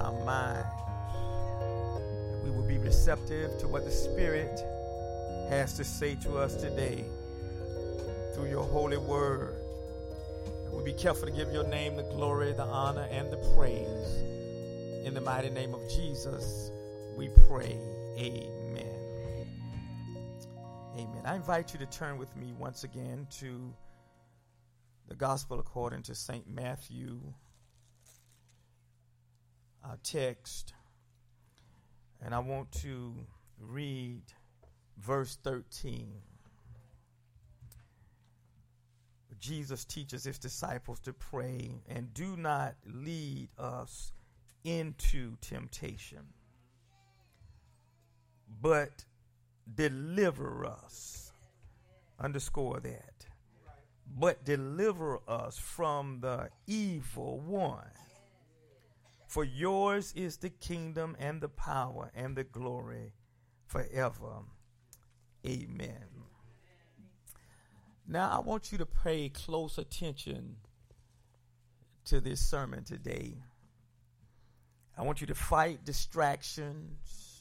our minds. We will be receptive to what the Spirit has to say to us today through your holy word. And we'll be careful to give your name the glory, the honor, and the praise. In the mighty name of Jesus, we pray. Amen. Amen. I invite you to turn with me once again to the Gospel according to St. Matthew, our text. And I want to read verse 13. Jesus teaches his disciples to pray, and do not lead us into temptation, but deliver us. Underscore that. But deliver us from the evil one. For yours is the kingdom and the power and the glory forever. Amen. Now I want you to pay close attention to this sermon today. I want you to fight distractions,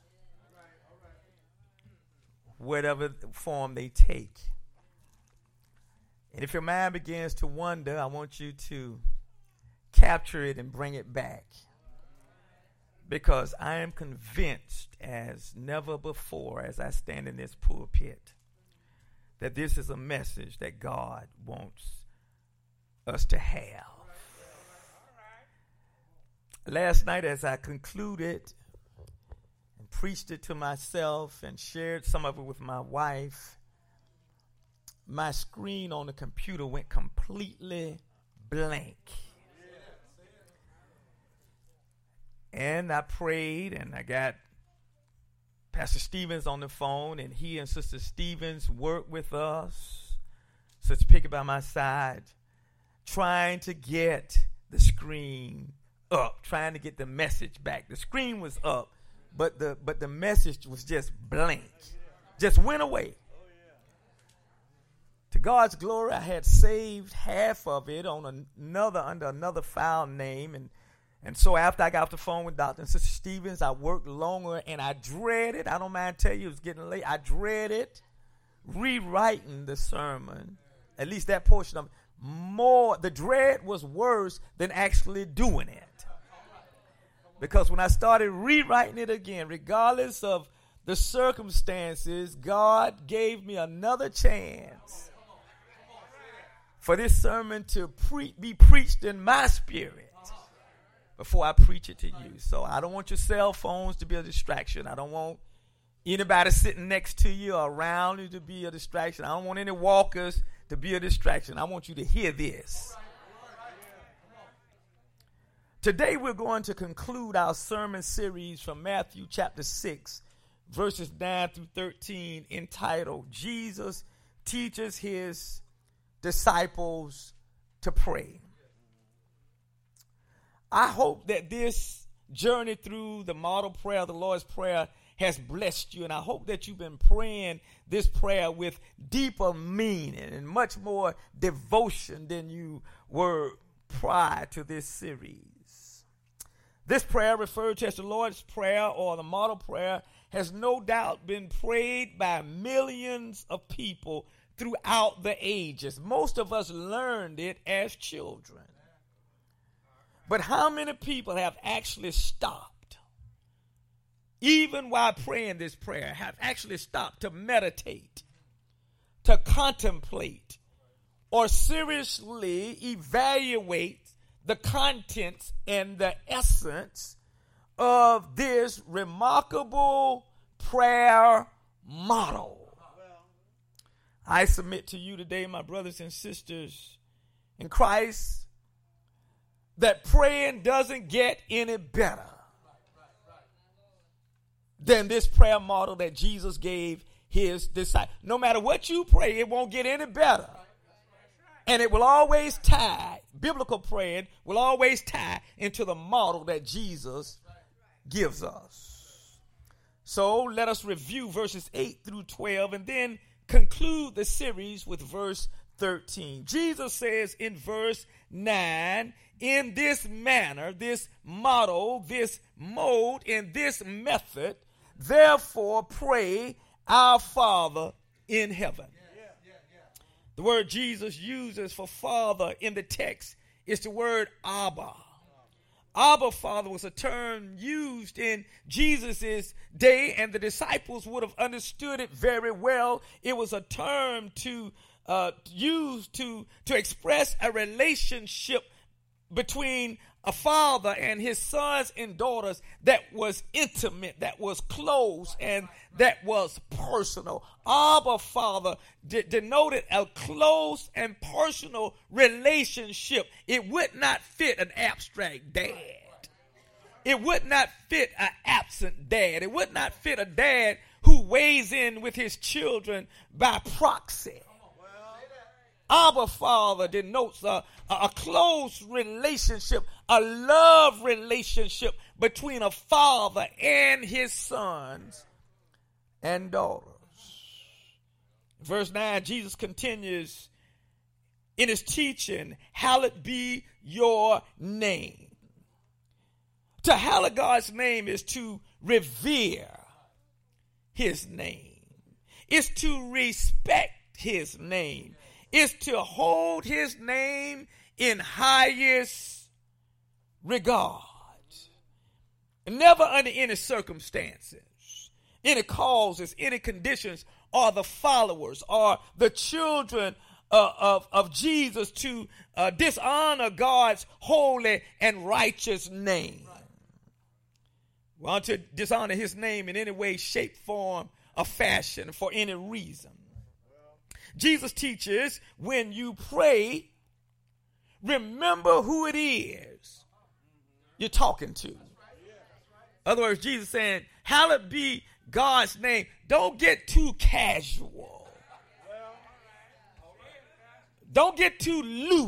whatever form they take. And if your mind begins to wander, I want you to capture it and bring it back. Because I am convinced as never before, as I stand in this pulpit, that this is a message that God wants us to have. Last night, as I concluded and preached it to myself and shared some of it with my wife, my screen on the computer went completely blank. And I prayed, and I got Pastor Stevens on the phone, and he and Sister Stevens worked with us, Sister Pickett by my side, trying to get the screen up, trying to get the message back. The screen was up, but the message was just blank, just went away. To God's glory, I had saved half of it on another under another file name, and so after I got off the phone with Dr. and Sister Stevens, I worked longer, and I dreaded, I don't mind telling you, it was getting late, I dreaded rewriting the sermon, at least that portion of it. The dread was worse than actually doing it. Because when I started rewriting it again, regardless of the circumstances, God gave me another chance for this sermon to be preached in my spirit before I preach it to you. So I don't want your cell phones to be a distraction. I don't want anybody sitting next to you or around you to be a distraction. I don't want any walkers to be a distraction. I want you to hear this. Today we're going to conclude our sermon series from Matthew chapter 6, verses 9 through 13, entitled, Jesus Teaches His Disciples to Pray. I hope that this journey through the model prayer, the Lord's Prayer, has blessed you. And I hope that you've been praying this prayer with deeper meaning and much more devotion than you were prior to this series. This prayer, referred to as the Lord's Prayer or the model prayer, has no doubt been prayed by millions of people throughout the ages. Most of us learned it as children. But how many people have actually stopped, even while praying this prayer, have actually stopped to meditate, to contemplate, or seriously evaluate the contents and the essence of this remarkable prayer model? I submit to you today, my brothers and sisters in Christ, that praying doesn't get any better than this prayer model that Jesus gave his disciples. No matter what you pray, it won't get any better. And it will always tie, biblical praying will always tie into the model that Jesus gives us. So let us review verses 8 through 12 and then conclude the series with verse 13. Jesus says in verse 9, in this manner, this model, this mode, in this method, therefore pray, our Father in heaven. The word Jesus uses for Father in the text is the word Abba. Abba, Father, was a term used in Jesus' day, and the disciples would have understood it very well. It was a term to use to express a relationship between a father and his sons and daughters that was intimate, that was close, and that was personal. Abba, Father, denoted a close and personal relationship. It would not fit an abstract dad. It would not fit an absent dad. It would not fit a dad who weighs in with his children by proxy. Abba, Father, denotes a close relationship, a love relationship between a father and his sons and daughters. Verse 9, Jesus continues in his teaching, hallowed be your name. To hallow God's name is to revere his name. It's to respect his name. Is to hold his name in highest regard. Never under any circumstances, any causes, any conditions, are the followers or the children of Jesus to dishonor God's holy and righteous name. We want to dishonor his name in any way, shape, form, or fashion for any reason. Jesus teaches, when you pray, remember who it is you're talking to. In other words, Jesus saying, hallowed be God's name. Don't get too casual. Don't get too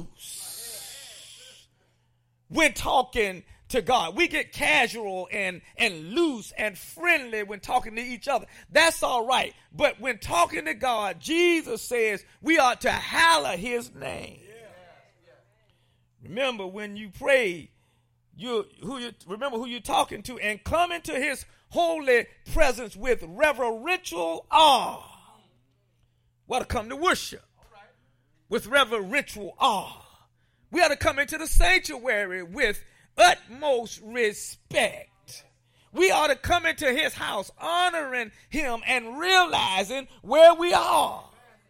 loose when talking to God. We get casual and loose and friendly when talking to each other. That's all right. But when talking to God, Jesus says we ought to hallow his name. Remember, when you pray, remember who you're talking to, and come into his holy presence with reverential awe. We ought to come to worship with reverential awe. We ought to come into the sanctuary with utmost respect. We ought to come into his house honoring him and realizing where we are.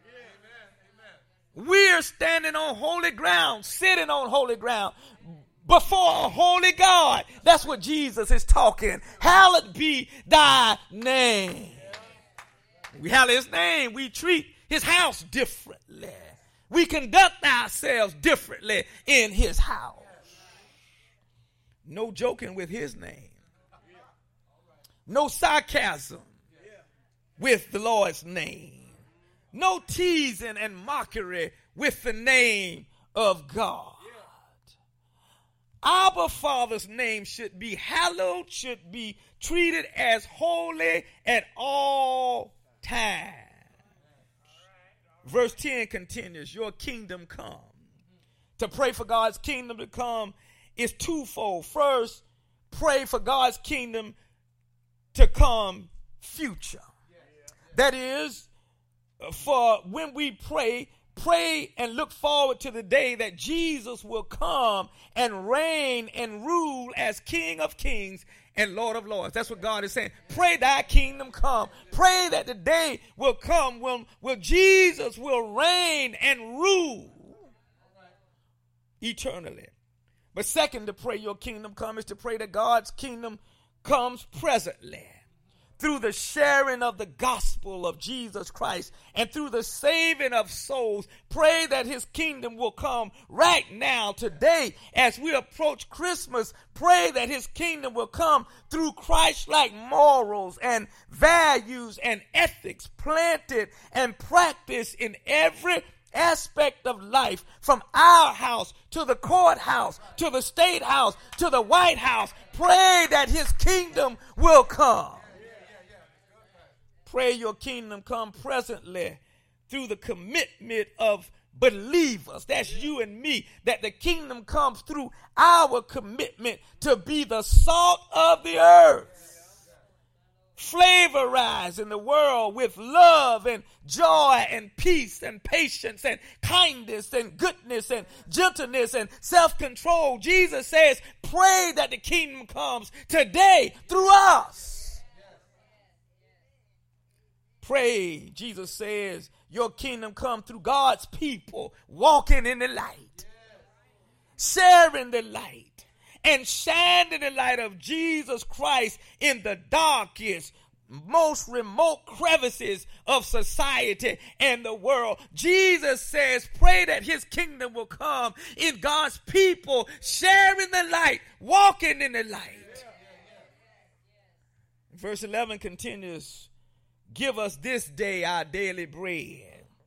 We're standing on holy ground, sitting on holy ground before a holy God. That's what Jesus is talking. Hallowed be thy name. We hallow his name. We treat his house differently. We conduct ourselves differently in his house. No joking with his name. No sarcasm with the Lord's name. No teasing and mockery with the name of God. Our Father's name should be hallowed, should be treated as holy at all times. Verse 10 continues, your kingdom come. To pray for God's kingdom to come is twofold. First, pray for God's kingdom to come future. That is, for when we pray and look forward to the day that Jesus will come and reign and rule as King of Kings and Lord of Lords. That's what God is saying. Pray thy kingdom come. Pray that the day will come when Jesus will reign and rule eternally. But second, to pray your kingdom come is to pray that God's kingdom comes presently through the sharing of the gospel of Jesus Christ and through the saving of souls. Pray that his kingdom will come right now, today, as we approach Christmas. Pray that his kingdom will come through Christ-like morals and values and ethics planted and practiced in every aspect of life, from our house to the courthouse, to the state house, to the White House. Pray that his kingdom will come. Pray your kingdom come presently through the commitment of believers, that's you and me, that the kingdom comes through our commitment to be the salt of the earth, flavorizing the world with love and joy and peace and patience and kindness and goodness and gentleness and self-control. Jesus says, pray that the kingdom comes today through us. Pray, Jesus says, your kingdom come through God's people walking in the light, sharing the light, and shining the light of Jesus Christ in the darkest, most remote crevices of society and the world. Jesus says, pray that his kingdom will come in God's people, sharing the light, walking in the light. Verse 11 continues, give us this day our daily bread.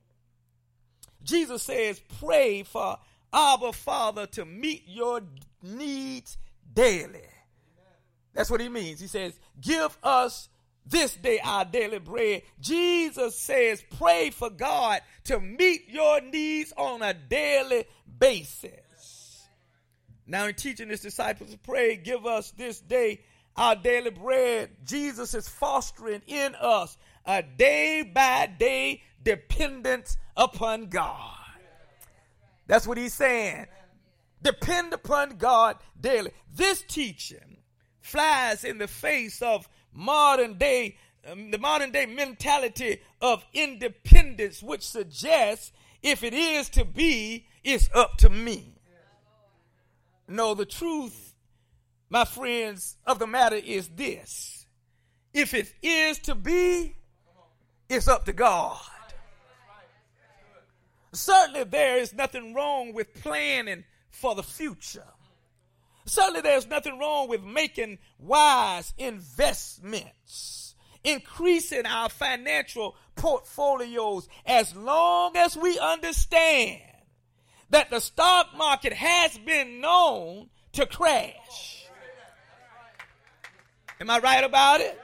Jesus says, pray for our Father to meet your needs daily. That's what he means. He says, give us this day our daily bread. Jesus says, pray for God to meet your needs on a daily basis. Now, in teaching his disciples to pray, give us this day our daily bread, Jesus is fostering in us a day-by-day dependence upon God. That's what he's saying. Depend upon God daily. This teaching flies in the face of the modern day mentality of independence, which suggests if it is to be, it's up to me. No, the truth, my friends, of the matter is this. If it is to be, it's up to God. Certainly there is nothing wrong with planning for the future. Certainly there's nothing wrong with making wise investments, increasing our financial portfolios, as long as we understand that the stock market has been known to crash. Am I right about it?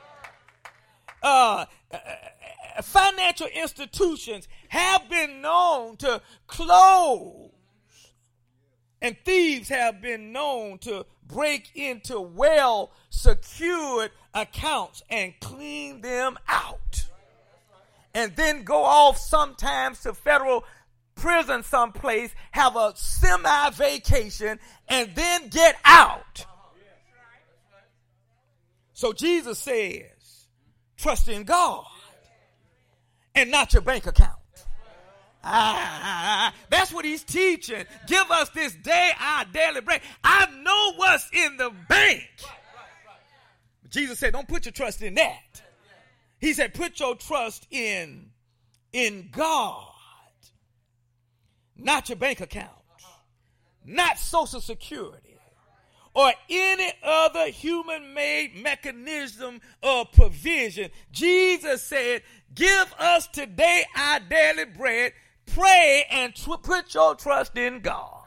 Financial institutions have been known to close, and thieves have been known to break into well-secured accounts and clean them out, and then go off sometimes to federal prison someplace, have a semi-vacation, and then get out. So Jesus says, trust in God and not your bank account. That's what he's teaching. Give us this day our daily bread. I know what's in the bank. Jesus said, don't put your trust in that. He said, put your trust in God, not your bank account, not Social Security, or any other human-made mechanism of provision. Jesus said, give us today our daily bread. Pray and put your trust in God.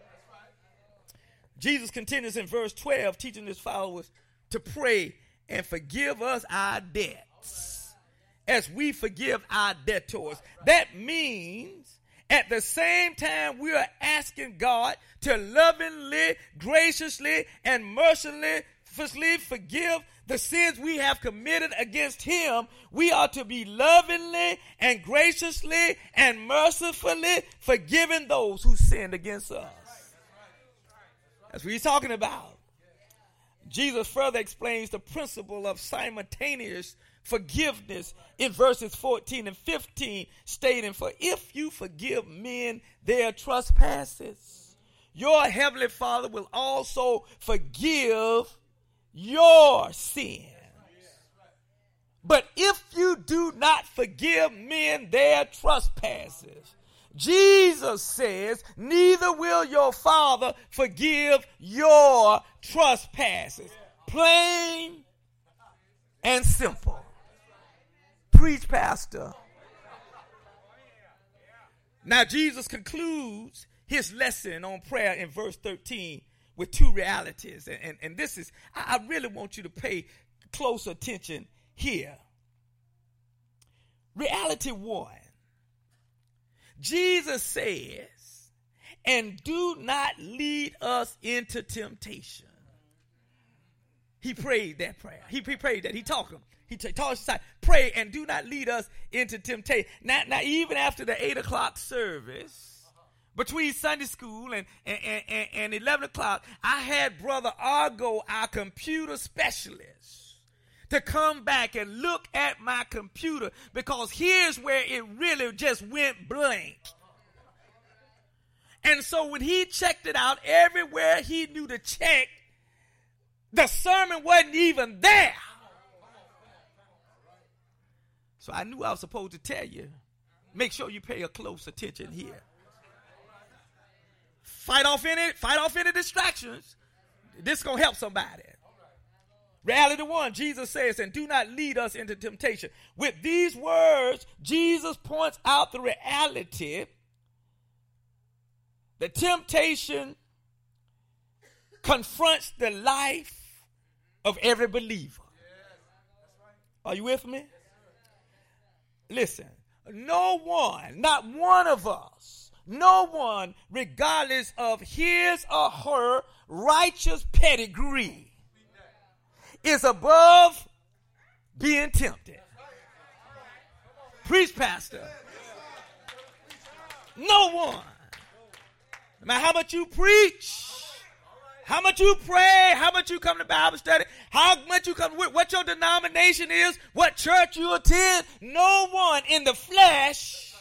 Jesus continues in verse 12, teaching his followers to pray and forgive us our debts as we forgive our debtors. That means at the same time we are asking God to lovingly, graciously, and mercilessly forgive the sins we have committed against him, we are to be lovingly and graciously and mercifully forgiving those who sinned against us. That's what he's talking about. Jesus further explains the principle of simultaneous forgiveness in verses 14 and 15, stating, for if you forgive men their trespasses, your heavenly Father will also forgive your sins. But if you do not forgive men their trespasses, Jesus says, neither will your Father forgive your trespasses. Plain and simple. Preach, Pastor. Now, Jesus concludes his lesson on prayer in verse 13 with two realities. And this is, I really want you to pay close attention here. Reality one, Jesus says, and do not lead us into temptation. He prayed that prayer. He prayed that. He taught him. He taught his disciples, pray and do not lead us into temptation. Now, even after the 8 o'clock service, between Sunday school and 11 o'clock, I had Brother Argo, our computer specialist, to come back and look at my computer, because here's where it really just went blank. And so when he checked it out, everywhere he knew to check, the sermon wasn't even there. So I knew I was supposed to tell you, make sure you pay a close attention here. Fight off any distractions. This is going to help somebody. Reality one, Jesus says, and do not lead us into temptation. With these words, Jesus points out the reality. The temptation confronts the life of every believer. Are you with me? Listen, no one, not one of us, no one, regardless of his or her righteous pedigree, is above being tempted. Preach, Pastor. No one. No matter how much you preach, how much you pray, how much you come to Bible study, how much you come, what your denomination is, what church you attend, no one in the flesh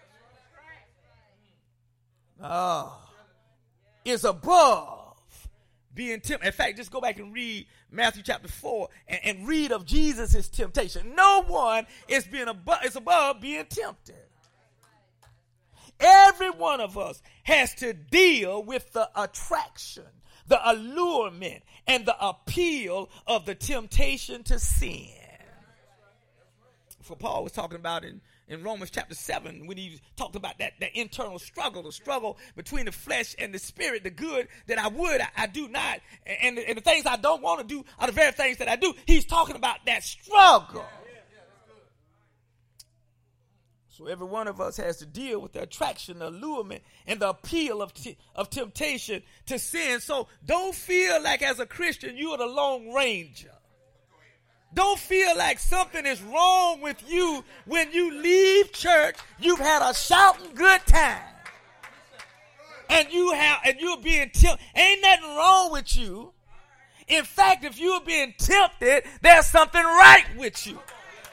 is above being tempted. In fact, just go back and read Matthew chapter 4 and read of Jesus' temptation. No one is above being tempted. Every one of us has to deal with the attraction, the allurement, and the appeal of the temptation to sin. For Paul was talking about in Romans chapter 7, when he talked about that internal struggle, the struggle between the flesh and the spirit, the good that I do not, and the things I don't want to do are the very things that I do. He's talking about that struggle. So every one of us has to deal with the attraction, the allurement, and the appeal of temptation to sin. So don't feel like as a Christian you are the Lone Ranger. Don't feel like something is wrong with you when you leave church. You've had a shouting good time, and you're being tempted. Ain't nothing wrong with you. In fact, if you're being tempted, there's something right with you.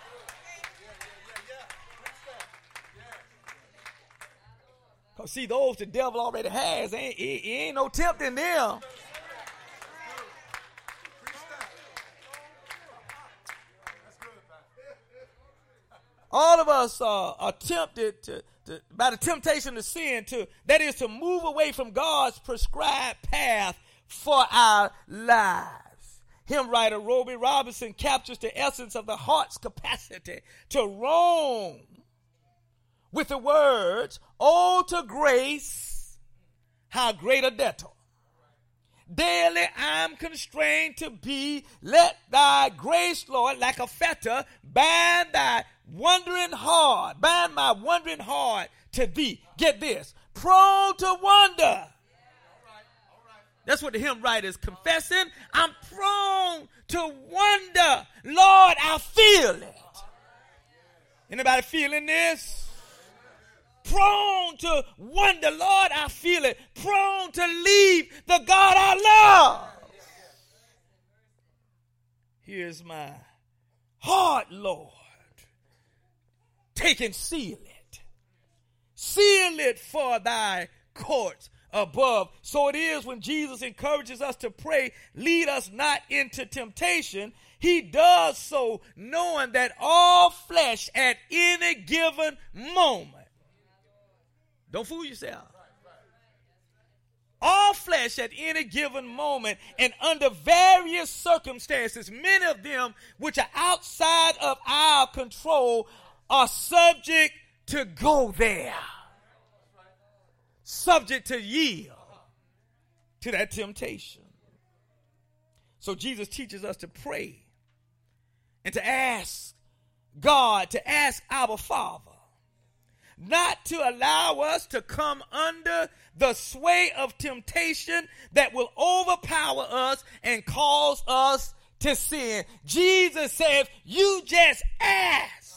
See, those the devil already has, ain't no tempting them. All of us are tempted by the temptation to sin, that is to move away from God's prescribed path for our lives. Hymn writer Roby Robinson captures the essence of the heart's capacity to roam with the words, "Oh, to grace, how great a debtor. Daily I'm constrained to be. Let thy grace, Lord, like a fetter, bind my wandering heart to thee." Get this, prone to wander. That's what the hymn writer is confessing. I'm prone to wander. Lord, I feel it. Anybody feeling this? Prone to wonder, Lord, I feel it. Prone to leave the God I love. Here's my heart, Lord. Take and seal it. Seal it for thy courts above. So it is when Jesus encourages us to pray, lead us not into temptation. He does so knowing that all flesh at any given moment, don't fool yourself. All flesh at any given moment and under various circumstances, many of them which are outside of our control, are subject to go there. Subject to yield to that temptation. So Jesus teaches us to pray and to ask God, to ask our Father not to allow us to come under the sway of temptation that will overpower us and cause us to sin. Jesus says, you just ask.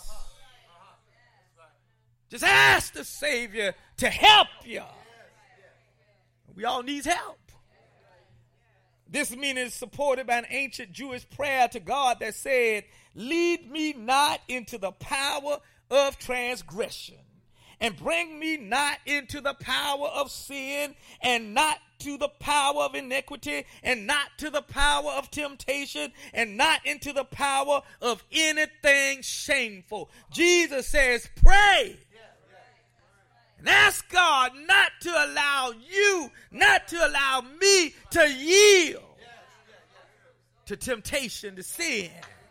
Just ask the Savior to help you. We all need help. This meaning is supported by an ancient Jewish prayer to God that said, lead me not into the power of transgression, and bring me not into the power of sin, and not to the power of iniquity, and not to the power of temptation, and not into the power of anything shameful. Jesus says, pray and ask God not to allow you, not to allow me to yield to temptation, to sin.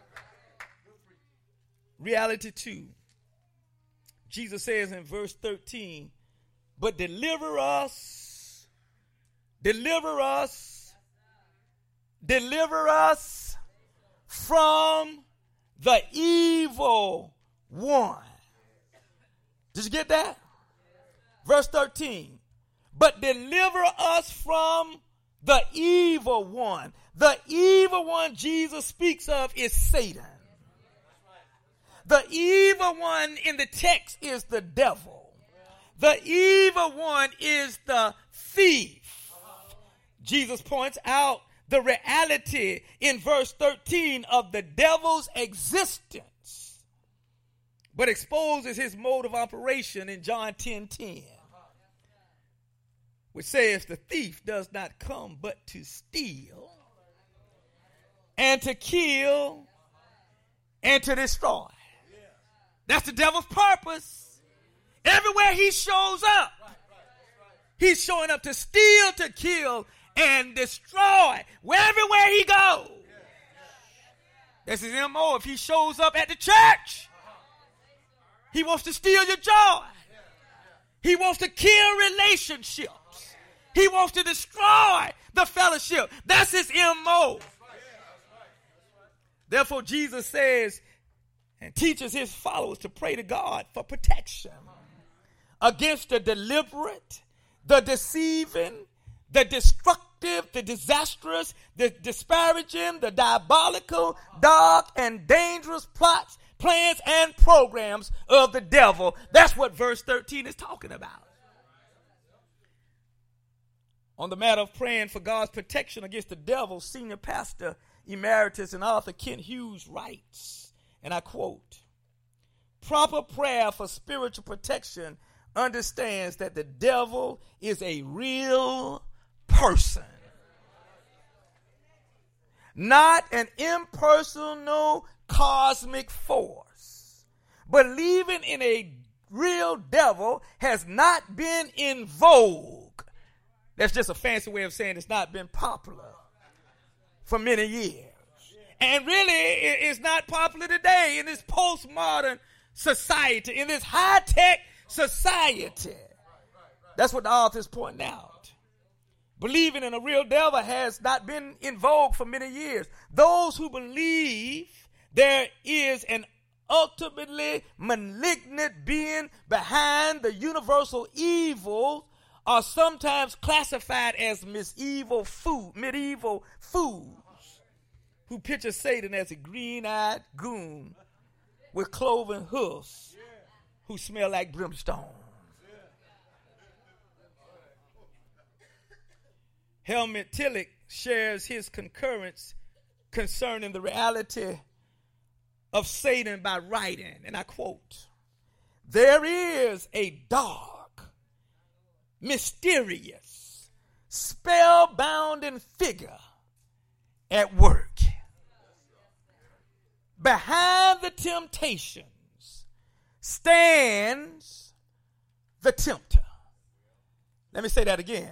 Reality 2. Jesus says in verse 13, but deliver us from the evil one. Did you get that? Verse 13, but deliver us from the evil one. The evil one Jesus speaks of is Satan. The evil one in the text is the devil. The evil one is the thief. Jesus points out the reality in verse 13 of the devil's existence, but exposes his mode of operation in John 10:10, which says the thief does not come but to steal and to kill and to destroy. That's the devil's purpose. Everywhere he shows up, he's showing up to steal, to kill, and destroy. Everywhere he goes. That's his MO. If he shows up at the church, he wants to steal your joy. He wants to kill relationships. He wants to destroy the fellowship. That's his MO. Therefore, Jesus says and teaches his followers to pray to God for protection against the deliberate, the deceiving, the destructive, the disastrous, the disparaging, the diabolical, dark, and dangerous plots, plans, and programs of the devil. That's what verse 13 is talking about. On the matter of praying for God's protection against the devil, Senior Pastor Emeritus and author Kent Hughes writes, and I quote, proper prayer for spiritual protection understands that the devil is a real person, not an impersonal cosmic force. Believing in a real devil has not been in vogue. That's just a fancy way of saying it's not been popular for many years. And really, it's not popular today in this postmodern society, in this high-tech society. That's what the author is pointing out. Believing in a real devil has not been in vogue for many years. Those who believe there is an ultimately malignant being behind the universal evil are sometimes classified as medieval fools who picture Satan as a green-eyed goon with cloven hoofs who smell like brimstone. Helmut Tillich shares his concurrence concerning the reality of Satan by writing, and I quote, there is a dark, mysterious, spellbounding figure at work. Behind the temptations stands the tempter. Let me say that again.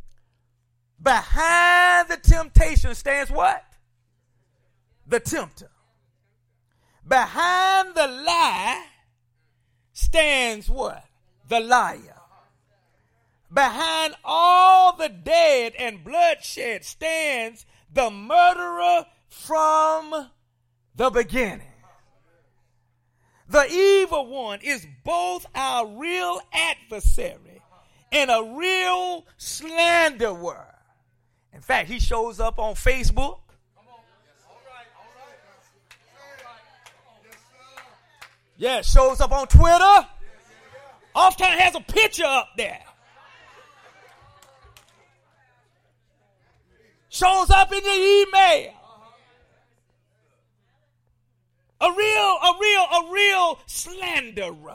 Behind the temptation stands what? The tempter. Behind the lie stands what? The liar. Behind all the dead and bloodshed stands the murderer from the beginning. The evil one is both our real adversary and a real slanderer. In fact, he shows up on Facebook. Yeah, shows up on Twitter. Oftentimes has a picture up there. Shows up in your email. A real slanderer.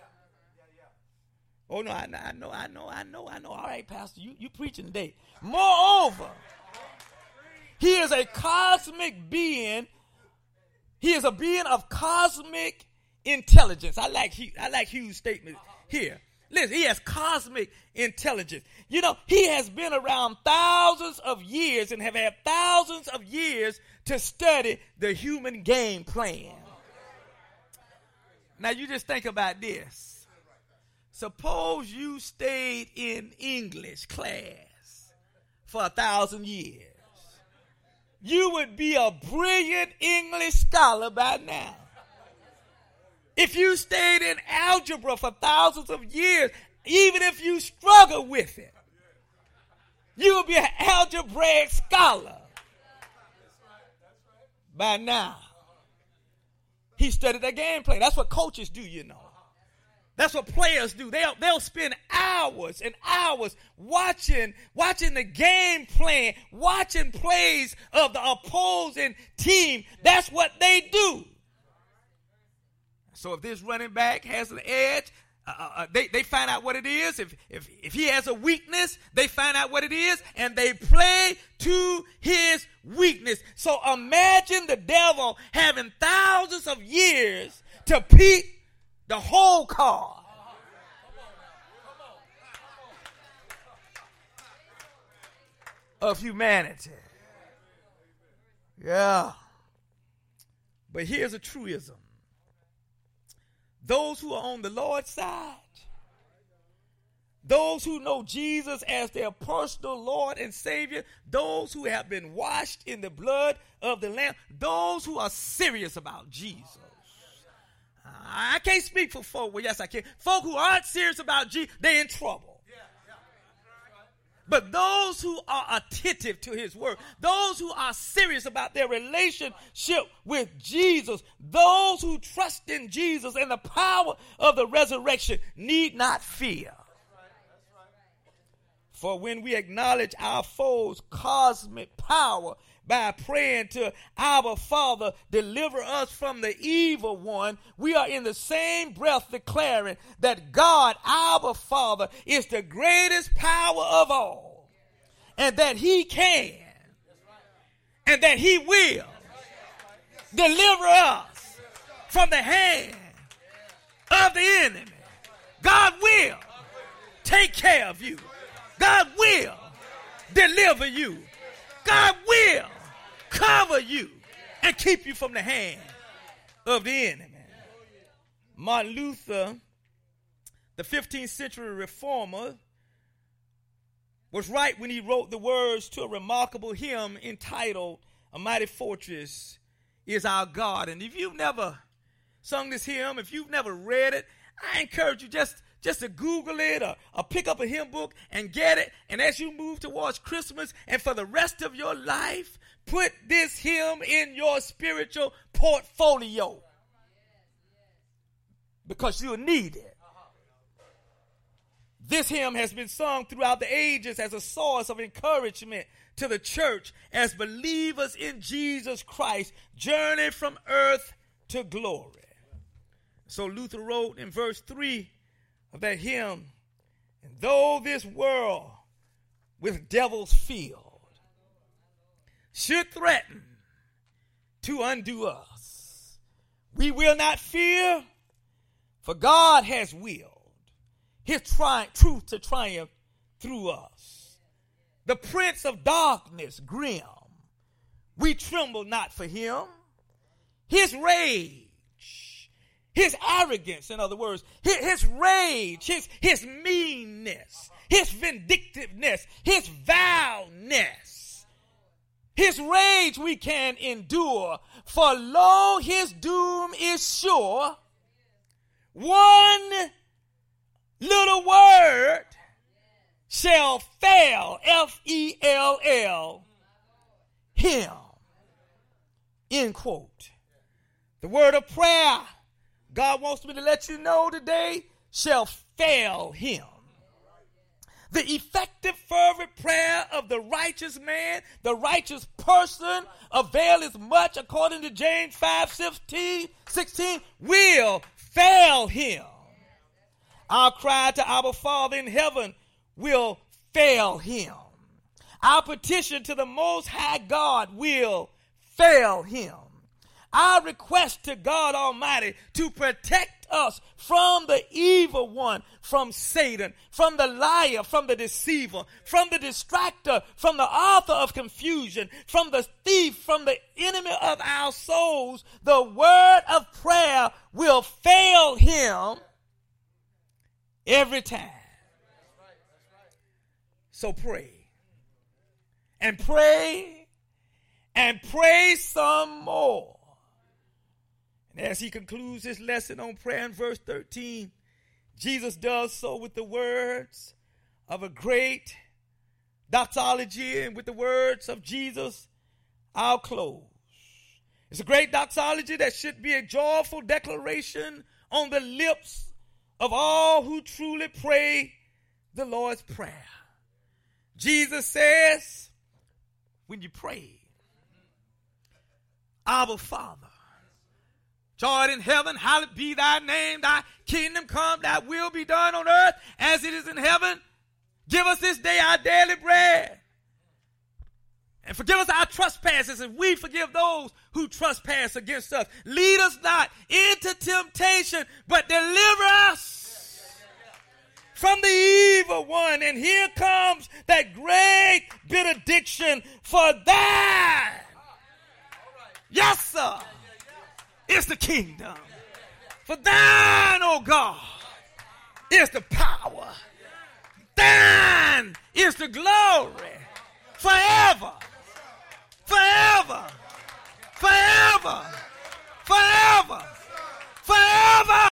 Oh no, I know. All right, Pastor, you preaching today. Moreover, he is a cosmic being. He is a being of cosmic intelligence. I like Hugh's statement here. Listen, he has cosmic intelligence. You know, he has been around thousands of years and have had thousands of years to study the human game plan. Now, you just think about this. Suppose you stayed in English class for 1,000 years. You would be a brilliant English scholar by now. If you stayed in algebra for thousands of years, even if you struggle with it, you would be an algebraic scholar by now. He studied that game plan. That's what coaches do, you know. That's what players do. They'll spend hours and hours watching the game plan, watching plays of the opposing team. That's what they do. So if this running back has an edge, they find out what it is. If he has a weakness, they find out what it is, and they play to his weakness. So imagine the devil having thousands of years to peep the whole card. Of humanity. Yeah. But here's a truism. Those who are on the Lord's side, those who know Jesus as their personal Lord and Savior, those who have been washed in the blood of the Lamb, those who are serious about Jesus. I can't speak for folk. Well, yes, I can. Folk who aren't serious about Jesus, they're in trouble. But those who are attentive to his word, those who are serious about their relationship with Jesus, those who trust in Jesus and the power of the resurrection need not fear. For when we acknowledge our foe's cosmic power by praying to our Father, deliver us from the evil one, we are in the same breath declaring that God, our Father, is the greatest power of all, and that he can, and that he will deliver us from the hand of the enemy. God will take care of you. God will deliver you. God will cover you and keep you from the hand of the enemy. Martin Luther, the 15th century reformer, was right when he wrote the words to a remarkable hymn entitled "A Mighty Fortress Is Our God." And if you've never sung this hymn, if you've never read it, I encourage you just to Google it or pick up a hymn book and get it. And as you move towards Christmas and for the rest of your life, put this hymn in your spiritual portfolio, because you'll need it. This hymn has been sung throughout the ages as a source of encouragement to the church as believers in Jesus Christ journey from earth to glory. So Luther wrote in verse 3 of that hymn, "And though this world with devils filled should threaten to undo us, we will not fear, for God has willed his truth to triumph through us. The prince of darkness grim, we tremble not for him. His rage, his arrogance, in other words, his rage, his meanness, his vindictiveness, his vileness, his rage we can endure, for lo, his doom is sure, one little word shall fail, F-E-L-L, him, end quote. The word of prayer, God wants me to let you know today, shall fail him. The effective, fervent prayer of the righteous man, the righteous person, availeth much, according to James 5:16, will fail him. Our cry to our Father in heaven will fail him. Our petition to the Most High God will fail him. Our request to God Almighty to protect us from the evil one, from Satan, from the liar, from the deceiver, from the distractor, from the author of confusion, from the thief, from the enemy of our souls, the word of prayer will fail him every time. So pray. And pray. And pray some more. And as he concludes his lesson on prayer in verse 13, Jesus does so with the words of a great doxology, and with the words of Jesus, I'll close. It's a great doxology that should be a joyful declaration on the lips of all who truly pray the Lord's Prayer. Jesus says, when you pray, Our Father, which art in heaven, hallowed be thy name, thy kingdom come, thy will be done on earth as it is in heaven. Give us this day our daily bread. And forgive us our trespasses, and we forgive those who trespass against us. Lead us not into temptation, but deliver us from the evil one. And here comes that great benediction, for thine. Yes, sir. It's the kingdom. For thine, O God, is the power. Thine is the glory. Forever. Forever. Forever. Forever. Forever.